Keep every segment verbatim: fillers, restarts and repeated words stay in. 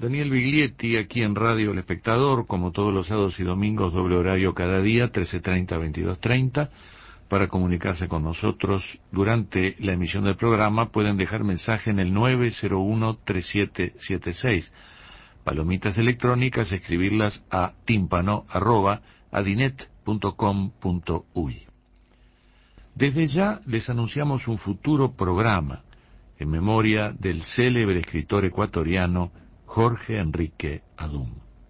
Daniel Biglietti, aquí en Radio El Espectador, como todos los sábados y domingos, doble horario cada día, trece treinta a veintidós treinta. Para comunicarse con nosotros durante la emisión del programa pueden dejar mensaje en el nueve cero uno tres siete siete seis. Palomitas electrónicas, escribirlas a tímpano arroba adinet punto com punto uy. Desde ya les anunciamos un futuro programa en memoria del célebre escritor ecuatoriano Jorge Enrique Adum.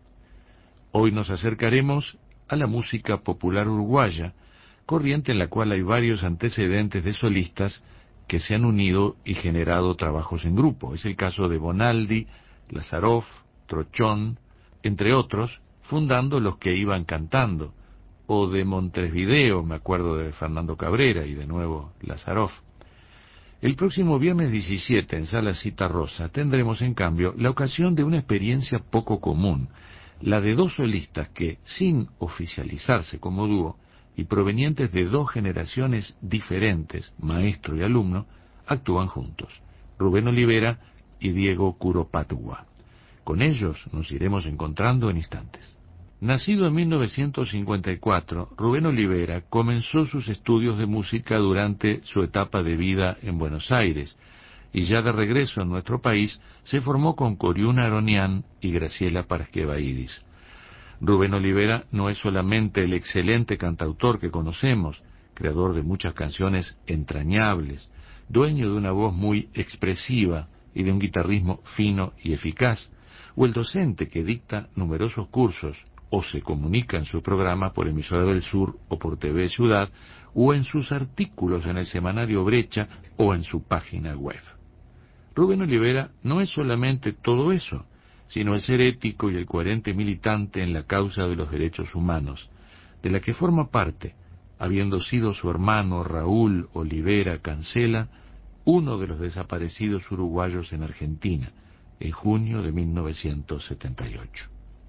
Hoy nos acercaremos a la música popular uruguaya, corriente en la cual hay varios antecedentes de solistas que se han unido y generado trabajos en grupo. Es el caso de Bonaldi, Lazaroff, Trochón, entre otros, fundando los que iban cantando, o de Montevideo, me acuerdo de Fernando Cabrera y de nuevo Lazaroff. El próximo viernes diecisiete en Sala Cita Rosa tendremos en cambio la ocasión de una experiencia poco común, la de dos solistas que, sin oficializarse como dúo y provenientes de dos generaciones diferentes, maestro y alumno, actúan juntos, Rubén Olivera y Diego Curopatwa. Con ellos nos iremos encontrando en instantes. Nacido en mil novecientos cincuenta y cuatro, Rubén Olivera comenzó sus estudios de música durante su etapa de vida en Buenos Aires, y ya de regreso a nuestro país se formó con Coriuna Aronian y Graciela Parasquevaidis. Rubén Olivera no es solamente el excelente cantautor que conocemos, creador de muchas canciones entrañables, dueño de una voz muy expresiva y de un guitarrismo fino y eficaz, o el docente que dicta numerosos cursos o se comunica en su programa por Emisora del Sur o por T V Ciudad, o en sus artículos en el semanario Brecha o en su página web. Rubén Olivera no es solamente todo eso, sino el ser ético y el coherente militante en la causa de los derechos humanos, de la que forma parte, habiendo sido su hermano Raúl Olivera Cancela, uno de los desaparecidos uruguayos en Argentina, en junio de mil novecientos setenta y ocho.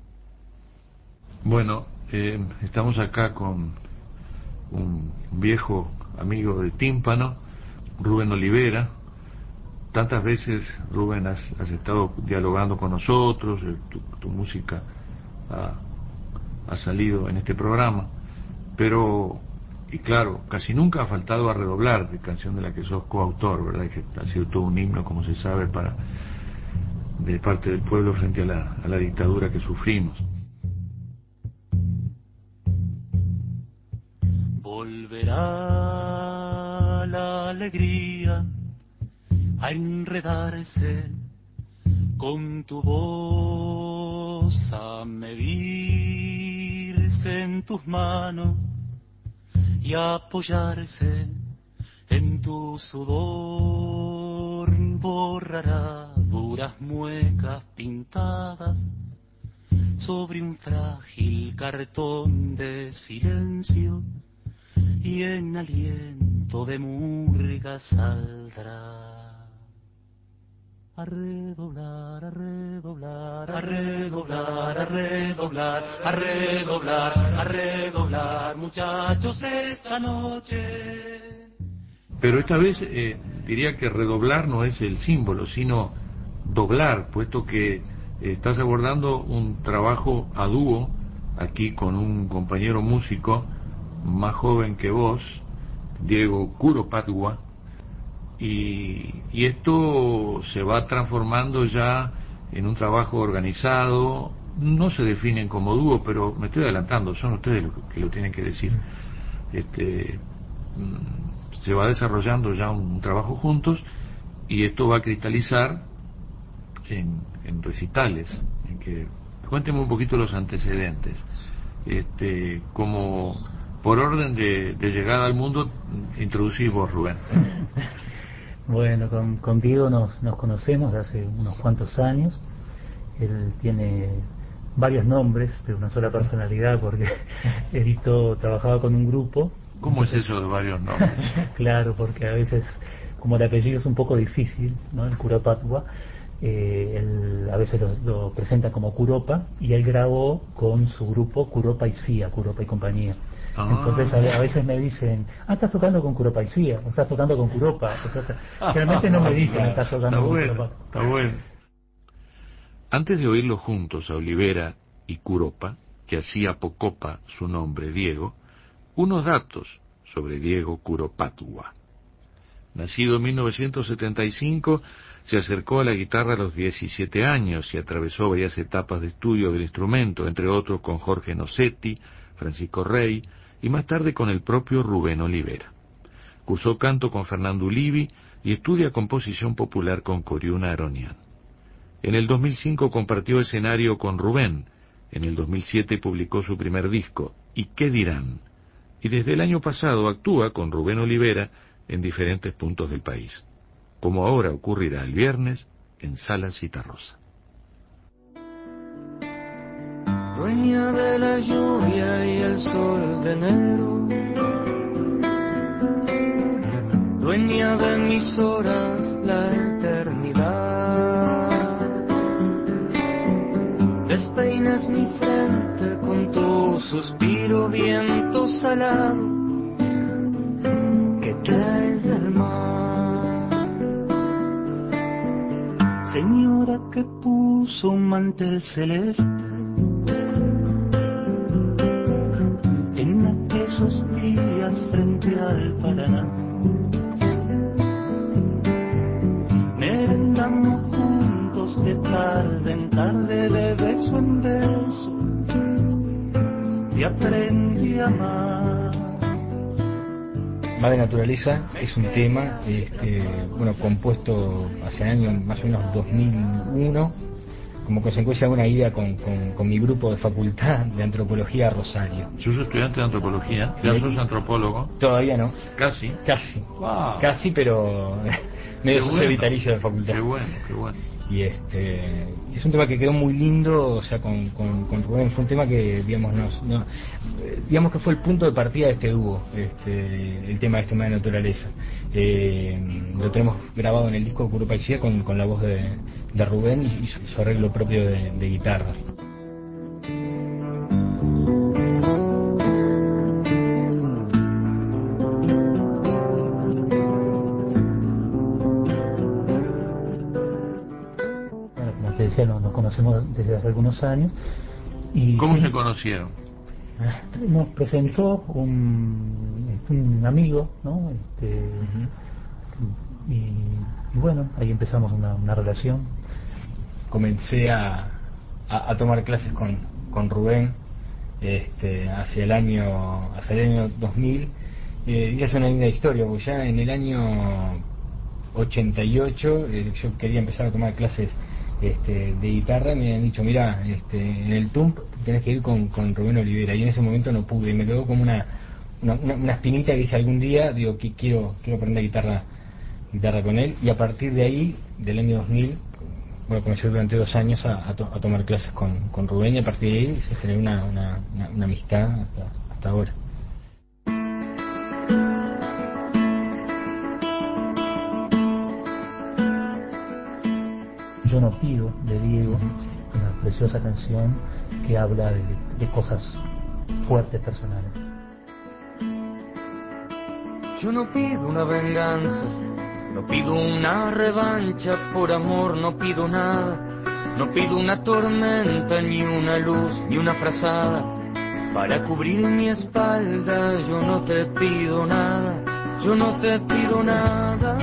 Bueno, eh, estamos acá con un viejo amigo del tímpano, Rubén Olivera. Tantas veces, Rubén, has, has estado dialogando con nosotros, tu, tu música ha, ha salido en este programa, pero, y claro, casi nunca ha faltado a redoblar, de canción de la que sos coautor, ¿verdad? Que ha sido todo un himno, como se sabe, para de parte del pueblo frente a la, a la dictadura que sufrimos. Volverá la alegría a enredarse con tu voz, a medirse en tus manos y a apoyarse en tu sudor. Borrará duras muecas pintadas sobre un frágil cartón de silencio y en aliento de murga saldrá. A redoblar, a redoblar, a redoblar, a redoblar, a redoblar, a redoblar, muchachos, esta noche. Pero esta vez eh, diría que redoblar no es el símbolo, sino doblar, puesto que eh, estás abordando un trabajo a dúo aquí con un compañero músico más joven que vos, Diego Curopatwa, y, y esto se va transformando ya en un trabajo organizado. No se definen como dúo, pero me estoy adelantando, son ustedes los que lo tienen que decir. Este, se va desarrollando ya un, un trabajo juntos, y esto va a cristalizar en, en recitales, en que cuénteme un poquito los antecedentes, este, como por orden de, de llegada al mundo, introducís vos, Rubén. Bueno, con, contigo nos, nos conocemos de hace unos cuantos años. Él tiene varios nombres, pero una sola personalidad, porque editó, trabajaba con un grupo. ¿Cómo Entonces, es eso de varios nombres? Claro, porque a veces, como el apellido es un poco difícil, ¿no? El Curopatwa, eh, él a veces lo, lo presenta como Curopa, y él grabó con su grupo Curopa y Cia, Curopa y compañía. Ah. Entonces a, a veces me dicen, ah, estás tocando con Curopa y Cia, o estás tocando con Curopa. Realmente no me dicen, estás tocando está con bueno, Curopa. Está bueno. Antes de oírlos juntos a Olivera y Curopa, que hacía Pocopa su nombre Diego, unos datos sobre Diego Curopatwa. Nacido en mil novecientos setenta y cinco, se acercó a la guitarra a los diecisiete años y atravesó varias etapas de estudio del instrumento, entre otros con Jorge Nocetti, Francisco Rey y más tarde con el propio Rubén Olivera. Cursó canto con Fernando Ulivi y estudia composición popular con Coriuna Aronian. En el dos mil cinco compartió escenario con Rubén. En el dos mil siete publicó su primer disco, ¿Y qué dirán? Y desde el año pasado actúa con Rubén Olivera en diferentes puntos del país, como ahora ocurrirá el viernes en Sala Citarrosa. Dueña de la lluvia y el sol de enero, dueña de mis horas, la eternidad. Despeinas mi frente con tu suspiro, viento salado que traes del mar. Señora que puso un mantel celeste en aquellos días frente al Paraná, merendamos juntos de tarde en tarde, de beso en beso te aprendí a amar. Madre Naturaleza es un tema este, bueno, compuesto hace el año más o menos dos mil uno como consecuencia de una ida con, con, con mi grupo de facultad de antropología a Rosario. Yo soy estudiante de antropología, ¿ya sos antropólogo? Todavía no. Casi. Casi. Wow. Casi, pero medio socio bueno. vitalicio de facultad. Qué bueno, qué bueno. Y este es un tema que quedó muy lindo, o sea, con, con, con Rubén. Fue un tema que, digamos, nos, no, digamos que fue el punto de partida de este dúo, este, el tema de este Madre Naturaleza. Eh, lo tenemos grabado en el disco Curopa y con, con la voz de, de Rubén y, y su, su arreglo propio de, de guitarra. Te decía, nos, nos conocemos desde hace algunos años. Y ¿Cómo sí, se conocieron? nos presentó un, un amigo, ¿no? Este, uh-huh. y, y bueno, ahí empezamos una, una relación. Comencé a, a, a tomar clases con, con Rubén este, hacia el año hacia el año dos mil, eh, y es una linda historia, porque ya en el año ochenta y ocho eh, yo quería empezar a tomar clases Este, de guitarra. Me habían dicho, mira, este, en el T U M P tenés que ir con, con Rubén Olivera, y en ese momento no pude, y me quedó como una una, una, una espinita que dije algún día, digo, que quiero quiero aprender guitarra guitarra con él, y a partir de ahí, del año dos mil, bueno, comencé durante dos años a, a, to, a tomar clases con, con Rubén, y a partir de ahí se generó una, una, una, una amistad hasta, hasta ahora. Yo no pido, de Diego, una preciosa canción que habla de, de cosas fuertes personales. Yo no pido una venganza, no pido una revancha, por amor no pido nada, no pido una tormenta, ni una luz, ni una frazada para cubrir mi espalda. Yo no te pido nada, yo no te pido nada.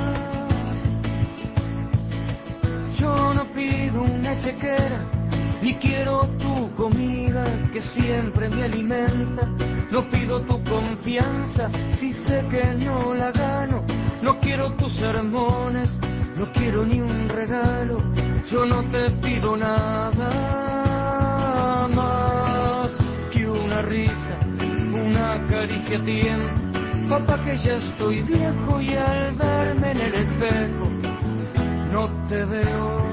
Yo no pido una chequera, ni quiero tu comida que siempre me alimenta. No pido tu confianza si sé que no la gano. No quiero tus sermones, no quiero ni un regalo. Yo no te pido nada más que una risa, una caricia a tiempo. Papá, que ya estoy viejo y al verme en el espejo no te veo.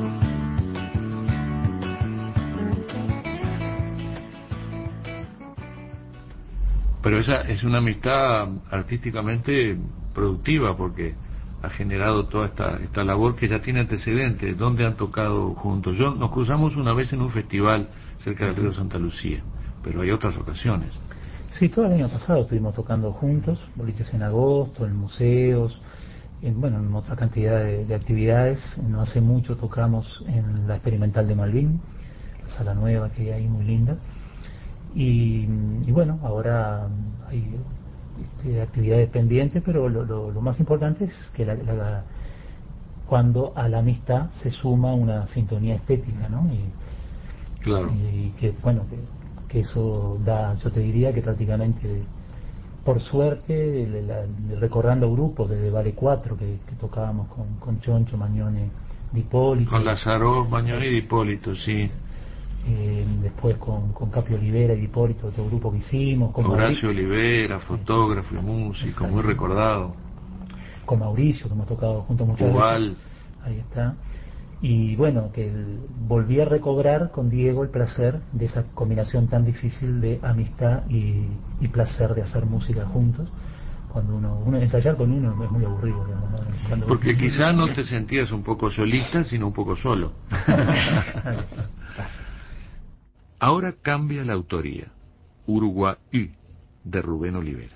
Pero esa es una amistad artísticamente productiva, porque ha generado toda esta esta labor que ya tiene antecedentes. ¿Dónde han tocado juntos? Yo nos cruzamos una vez en un festival cerca del río Santa Lucía, pero hay otras ocasiones. Sí, todo el año pasado estuvimos tocando juntos, boliches en agosto, en museos, en, bueno, en otra cantidad de, de actividades. No hace mucho tocamos en la Experimental de Malvin, la sala nueva que hay ahí, muy linda. Y, y bueno, ahora hay este, actividades pendientes, pero lo, lo, lo más importante es que la, la, cuando a la amistad se suma una sintonía estética, ¿no? Y, claro. y que, bueno, que, que eso da, yo te diría que prácticamente, por suerte, le, la, le, recordando grupos desde Vale cuatro que, que tocábamos con, con Choncho, Mañone, Di Hipólito. Con Lazaró, Mañone y Di Hipólito, sí. Eh, después con, con Capi Olivera y Di Hipólito, otro grupo que hicimos. Con Horacio Mauricio Olivera, fotógrafo y músico, muy recordado. Con Mauricio, que hemos tocado juntos muchas Ubal. veces. Ahí está. Y bueno, que el, volví a recobrar con Diego el placer de esa combinación tan difícil de amistad y, y placer de hacer música juntos. Cuando uno, uno ensayar con uno es muy aburrido, digamos, ¿no? Cuando porque quizás no te sentías un poco solista, sino un poco solo. Ahora cambia la autoría. Uruguay de Rubén Olivera.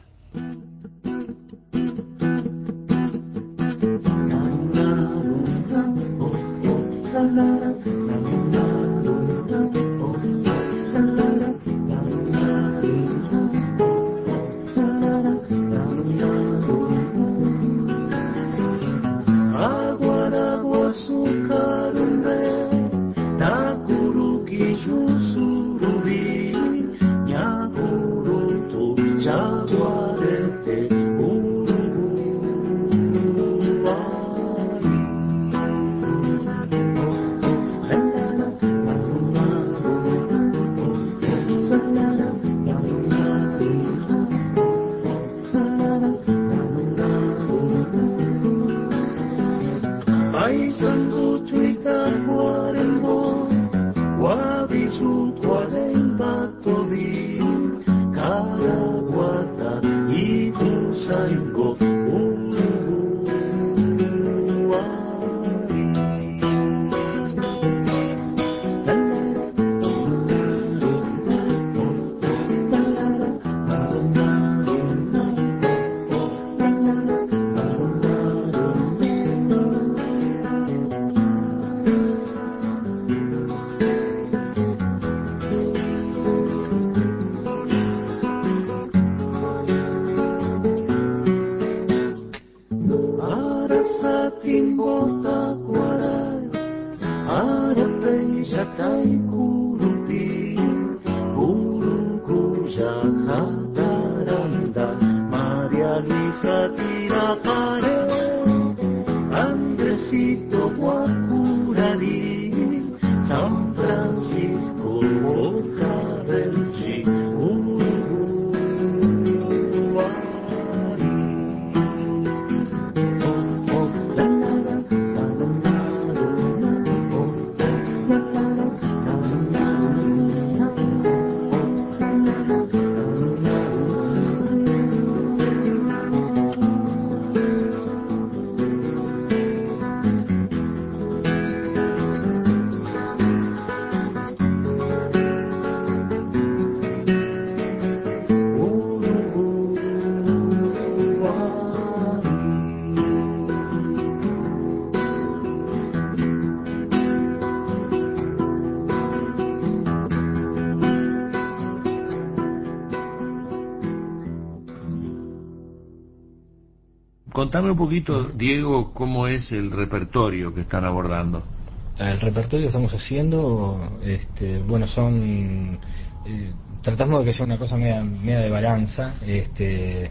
Contame un poquito, Diego, cómo es el repertorio que están abordando. El repertorio que estamos haciendo, este, bueno, son... Eh, tratamos de que sea una cosa media, media de balanza, este,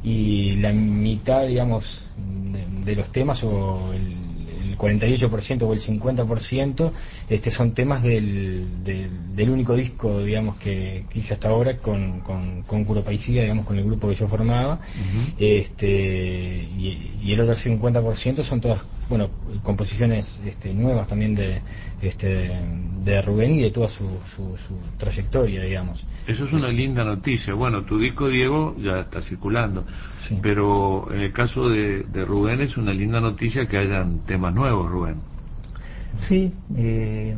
y la mitad, digamos, de, de los temas, o el, el cuarenta y ocho por ciento o el cincuenta por ciento, este, son temas del, del, del único disco, digamos, que, que hice hasta ahora con, con, con Curopaicía, digamos, con el grupo que yo formaba. Uh-huh. este, y, y el otro cincuenta por ciento son todas, bueno, composiciones este, nuevas también de, este, de Rubén y de toda su, su, su trayectoria, digamos. Eso es una linda noticia. Bueno, tu disco, Diego, ya está circulando, sí. Pero en el caso de, de Rubén es una linda noticia que hayan temas nuevos, Rubén. Sí, eh,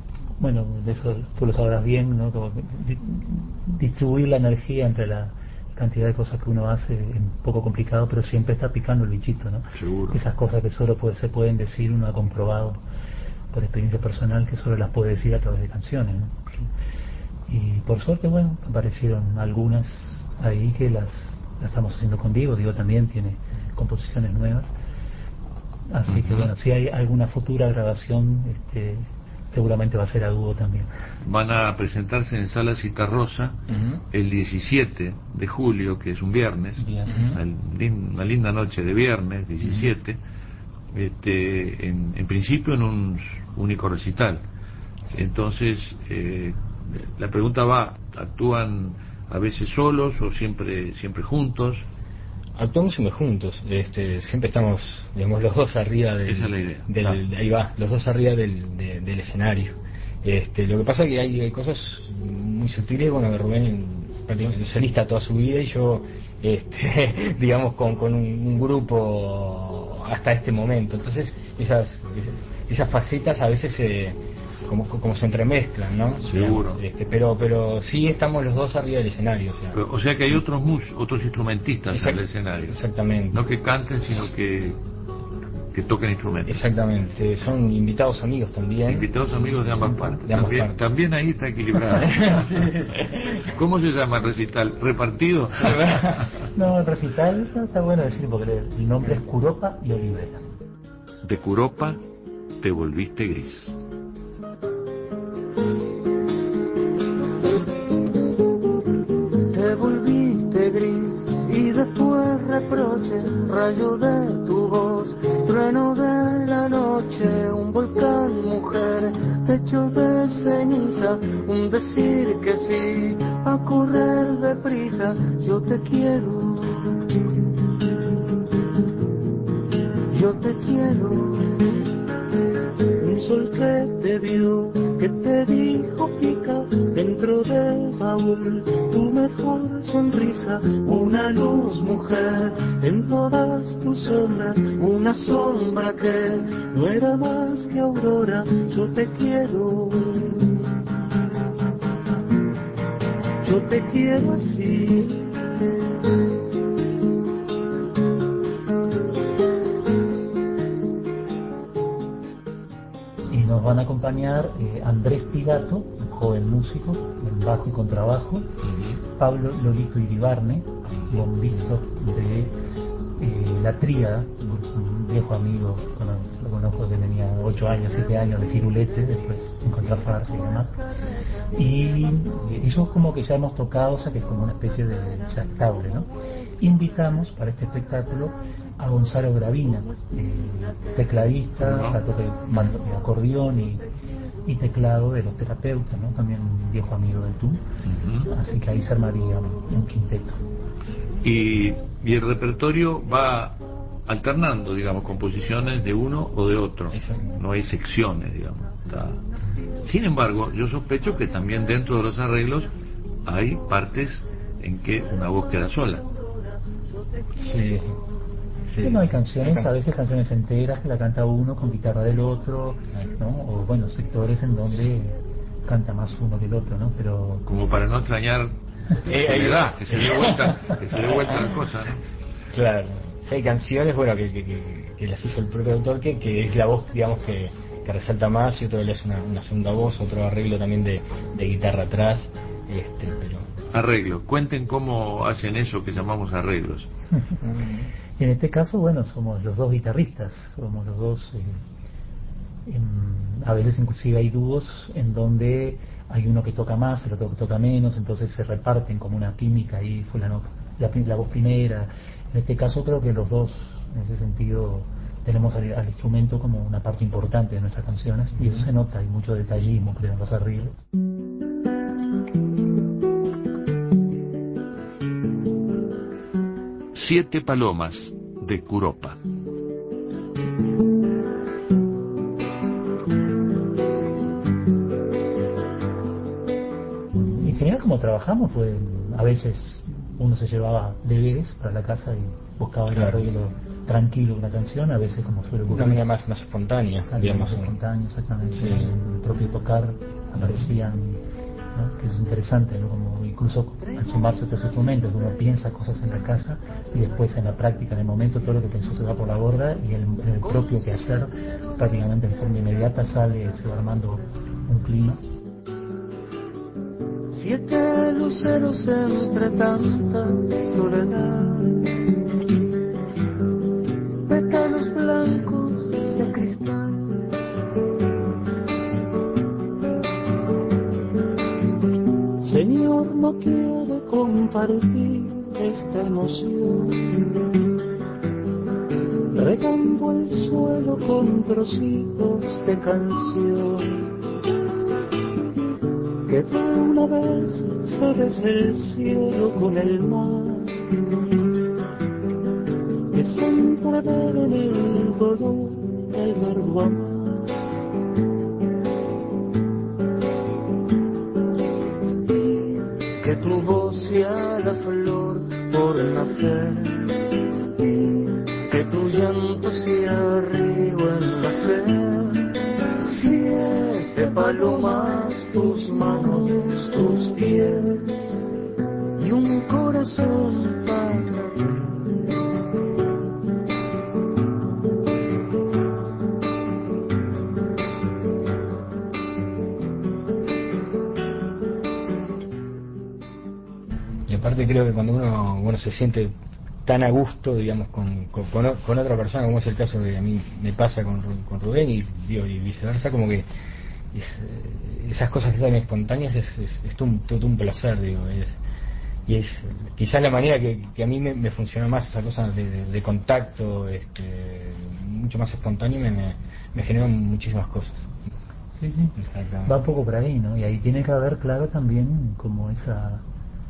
bueno, de eso tú lo sabrás bien, ¿no? Como di, distribuir la energía entre la, cantidad de cosas que uno hace es un poco complicado, pero siempre está picando el bichito, ¿no? Seguro. Esas cosas que solo puede, se pueden decir, uno ha comprobado por experiencia personal que solo las puede decir a través de canciones, ¿no? Y por suerte, bueno, aparecieron algunas ahí que las, las estamos haciendo con Diego. Diego también tiene composiciones nuevas. Así uh-huh. que bueno, si hay alguna futura grabación, este, seguramente va a ser a dúo también. Van a presentarse en Sala Citarrosa uh-huh. el diecisiete de julio, que es un viernes, viernes. Una, una linda noche de viernes, diecisiete, uh-huh. este, en, en principio en un único recital. Sí. Entonces, eh, la pregunta va, ¿actúan a veces solos o siempre siempre juntos? Actuamos siempre juntos, este, siempre estamos, digamos, los dos arriba del, Esa es la idea. del claro. ahí va, los dos arriba del, de, del escenario. Este, lo que pasa es que hay, hay cosas muy sutiles, bueno, de Rubén prácticamente solista toda su vida y yo, este, digamos, con, con un, un grupo hasta este momento. Entonces, esas esas facetas a veces se como, como se entremezclan, ¿no? Seguro. Digamos, este, pero pero sí estamos los dos arriba del escenario. O sea, pero, o sea que hay otros mus, otros instrumentistas Exact, en el escenario. Exactamente. No que canten, sino que que toquen instrumentos. Exactamente. Son invitados amigos también. Invitados amigos de ambas partes. De ambas también, partes. También ahí está equilibrado. Sí. ¿Cómo se llama el recital? ¿Repartido? No, el recital está bueno decir porque el nombre es Curopa y Olivera. De Curopa te volviste gris. Te volviste gris y después reproche, rayo de tu voz, trueno de la noche, un volcán, mujer, hecho de ceniza, un decir que sí, a correr deprisa, yo te quiero, yo te quiero, un sol que te vio, que te dijo pica, dentro del baúl, tu mejor sonrisa, una luz, mujer, en todas tus sombras, una sombra que no era más que aurora, yo te quiero, yo te quiero así. Y nos van a acompañar eh, Andrés Pigato, un joven músico, en bajo y contrabajo, uh-huh. Pablo Lolito Iribarne, bombista de eh, La Tríada, un viejo amigo, bueno, lo conozco que tenía ocho años, siete años de Firulete, después en Contrafarsa y demás. Y eh, ellos como que ya hemos tocado, o sea que es como una especie de ya estable, ¿no? Invitamos para este espectáculo a Gonzalo Gravina, eh, tecladista, que toca acordeón y, y teclado de Los Terapeutas, ¿no? También un viejo amigo del tú, uh-huh. Así que ahí se armaría un quinteto. Y, y el repertorio va alternando, digamos, composiciones de uno o de otro, no hay secciones, digamos. Está. Sin embargo, yo sospecho que también dentro de los arreglos hay partes en que una voz queda sola. Sí. Sí. Bueno, hay canciones, a veces canciones enteras que la canta uno con guitarra del otro, ¿no? O bueno, sectores en donde canta más uno que el otro, ¿no? Pero como para no extrañar soledad, que se dé vuelta, que se dé vuelta la cosa, ¿no? Claro. Hay canciones, bueno, que, que, que, que las hizo el propio autor, que, que es la voz, digamos, que, que resalta más, y otro le hace una, una segunda voz, otro arreglo también de, de guitarra atrás, este, pero arreglo. Cuenten cómo hacen eso que llamamos arreglos. Y en este caso, bueno, somos los dos guitarristas, somos los dos, eh, en, a veces inclusive hay dúos en donde hay uno que toca más, el otro que toca menos, entonces se reparten como una química y fue la, la, la voz primera. En este caso creo que los dos, en ese sentido, tenemos al, al instrumento como una parte importante de nuestras canciones, y eso se nota, hay mucho detallismo, creo, en los arreglos. Siete Palomas, de Curopa. En general, como trabajamos, fue a veces uno se llevaba deberes para la casa y buscaba el arreglo tranquilo de una canción, a veces como suele ocurrir. Una manera más, más espontánea. Más espontánea, exactamente. Sí. En el propio tocar aparecían ¿no? Que eso es interesante, ¿no? Como incluso al sumarse otros instrumentos, uno piensa cosas en la casa y después en la práctica, en el momento, todo lo que pensó se va por la borda y el, el propio quehacer prácticamente en forma inmediata sale, se va armando un clima. Siete luceros entre tanta soledad, pétalos blancos de cristal. Señor, no quiere compartir esta emoción, regando el suelo con trocitos de canción. Que de una vez se bese el cielo con el mar, que se entrevere en el dolor el verbo amar. Y que tu voz sea la flor por nacer, y que tu llanto sea río en nacer. Siete palomas, tus manos, tus pies y un corazón para ti. Y aparte creo que cuando uno, uno se siente tan a gusto, digamos, con, con, con otra persona, como es el caso que a mí me pasa con, con Rubén y, digo, y viceversa, como que es, esas cosas que salen espontáneas es, es, es todo, un, todo un placer, digo, es, y es quizás la manera que, que a mí me, me funciona más esa cosa de, de, de contacto, este, mucho más espontáneo, me, me, me generan muchísimas cosas. Sí, sí, va un poco por ahí, ¿no? Y ahí tiene que haber, claro, también como esa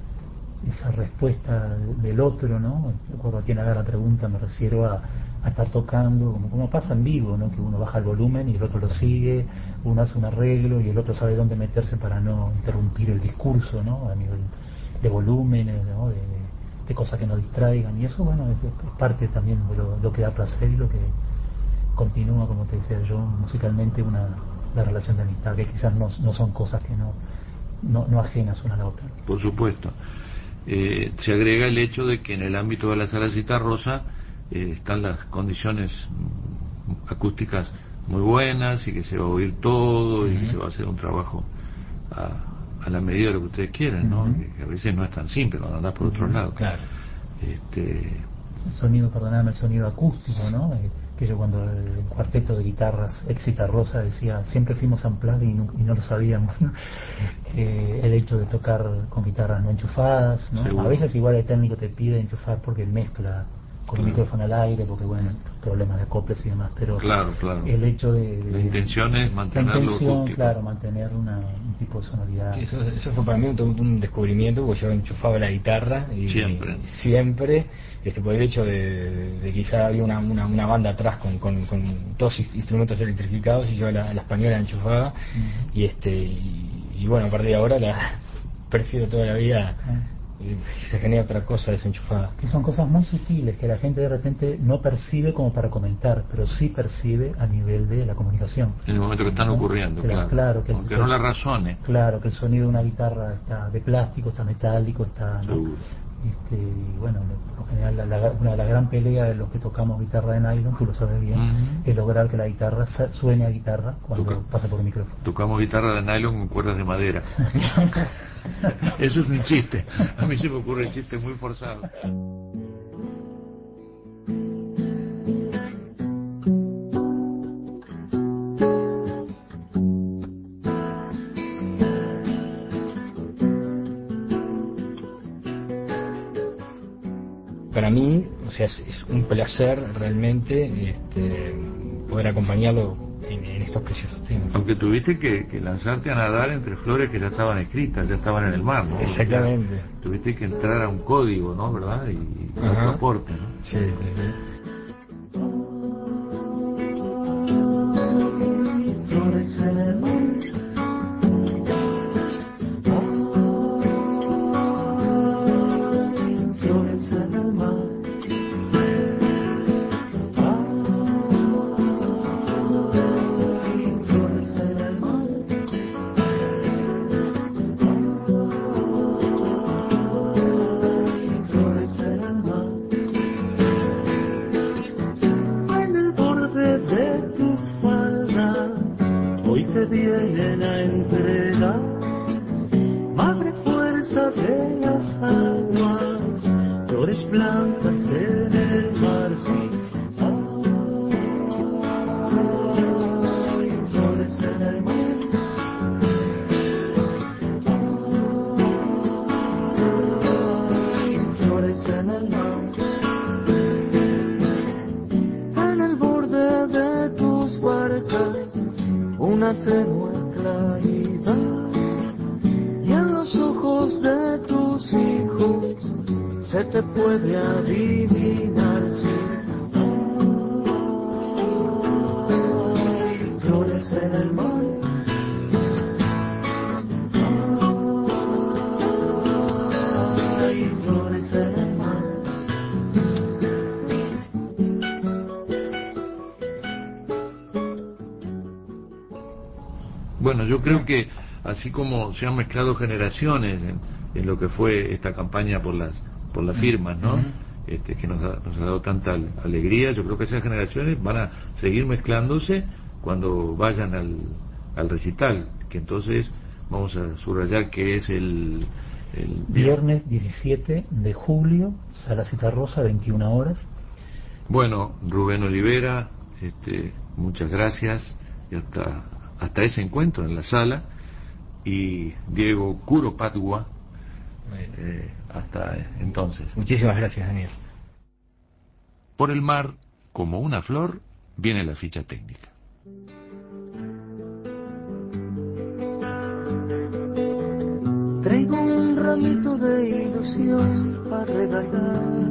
esa respuesta del otro, ¿no? Cuando quien haga la pregunta me refiero a, a estar tocando, como, como pasa en vivo, ¿no? Que uno baja el volumen y el otro lo sigue, uno hace un arreglo y el otro sabe dónde meterse para no interrumpir el discurso, ¿no? A nivel de volumen, ¿no? De, de cosas que no distraigan, y eso, bueno, es, es parte también de lo, lo que da placer y lo que continúa, como te decía yo, musicalmente una la relación de amistad, que quizás no, no son cosas que no, no, no ajenas una a la otra. Por supuesto. Eh, se agrega el hecho de que en el ámbito de la Sala Citarrosa eh, están las condiciones acústicas muy buenas y que se va a oír todo. Uh-huh. Y que se va a hacer un trabajo a, a la medida de lo que ustedes quieren, ¿no? Uh-huh. que, que a veces no es tan simple cuando andás por uh-huh. otro lado. Claro. Este... El sonido, perdóname, el sonido acústico, ¿no? Eh, que yo cuando el cuarteto de guitarras ex Citarrosa decía, siempre fuimos a unplugged y no, y no lo sabíamos, ¿no? Eh, el hecho de tocar con guitarras no enchufadas, ¿no? Seguro. A veces igual el técnico te pide enchufar porque mezcla con claro. el micrófono al aire, porque bueno, problemas de acoples y demás, pero claro, claro. el hecho de, de... La intención es mantenerlo La intención, acústico. Claro, mantener una, un tipo de sonoridad. Sí, eso, eso fue para mí un, un descubrimiento, porque yo enchufaba la guitarra y siempre, y siempre este, por el hecho de, de quizá había una, una, una banda atrás con, con, con dos instrumentos electrificados y yo la, la española enchufaba uh-huh. y este y, y bueno, a partir de ahora la prefiero toda la vida. Uh-huh. Se genera otra cosa desenchufada. Que son cosas muy sutiles que la gente de repente no percibe como para comentar, pero sí percibe a nivel de la comunicación. En el momento que están ¿no? ocurriendo, que claro. claro que Aunque el, no la razone. Claro, que el sonido de una guitarra está de plástico, está metálico, está... ¿no? Este, y bueno, por lo general la, la, una de las gran peleas de los que tocamos guitarra de nylon, tú lo sabes bien, uh-huh. es lograr que la guitarra suene a guitarra cuando Toca, pasa por el micrófono. Tocamos guitarra de nylon con cuerdas de madera. Eso es un chiste. A mí se me ocurre chistes muy forzados. Para mí, o sea, es, es un placer realmente este, poder acompañarlo en, en estos preciosos temas. Aunque tuviste que, que lanzarte a nadar entre flores que ya estaban escritas, ya estaban en el mar, ¿no? Exactamente. O sea, tuviste que entrar a un código, ¿no? ¿Verdad? Y a tu aporte, ¿no? Sí, sí, sí. Flores en el mar. se te puede adivinar si hay flores en el mar. Hay flores en el mar. Bueno, yo creo que así como se han mezclado generaciones en, en lo que fue esta campaña por las por las firmas, ¿no? Uh-huh. Este, que nos ha, nos ha dado tanta alegría, yo creo que esas generaciones van a seguir mezclándose cuando vayan al, al recital, que entonces vamos a subrayar que es el, el viernes diecisiete de julio, Sala Citarrosa, veintiuna horas. Bueno, Rubén Olivera, este, muchas gracias y hasta hasta ese encuentro en la sala, y Diego Curopatwa, eh, hasta entonces. Muchísimas gracias, Daniel. Por el mar, como una flor, viene la ficha técnica. Traigo un ramito de ilusión para regalar,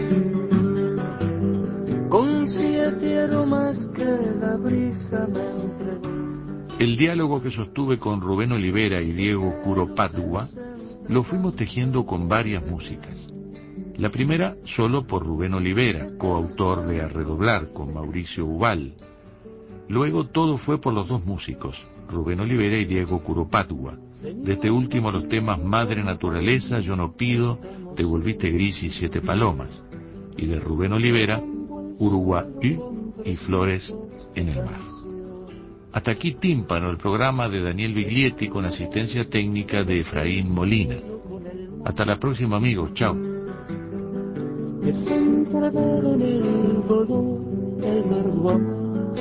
con siete aromas que la brisa me entregó. El diálogo que sostuve con Rubén Olivera y Diego Curopatwa lo fuimos tejiendo con varias músicas. La primera solo por Rubén Olivera, coautor de A Redoblar con Mauricio Ubal. Luego todo fue por los dos músicos, Rubén Olivera y Diego Curopatwa. De este último los temas Madre Naturaleza, Yo no pido, Te volviste gris y Siete palomas. Y de Rubén Olivera, Uruguay y Flores en el mar. Hasta aquí Tímpano, el programa de Daniel Biglietti con asistencia técnica de Efraín Molina. Hasta la próxima, amigos. Chao. Que se entrevera en el dolor el largo amor,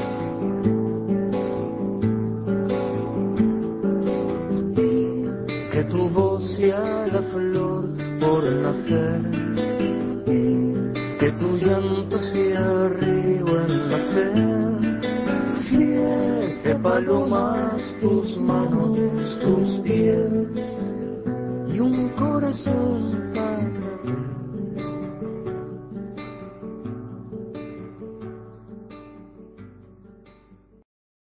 y que tu voz sea la flor por nacer, y que tu llanto sea río en nacer. Siete palomas, tus manos, tus pies y un corazón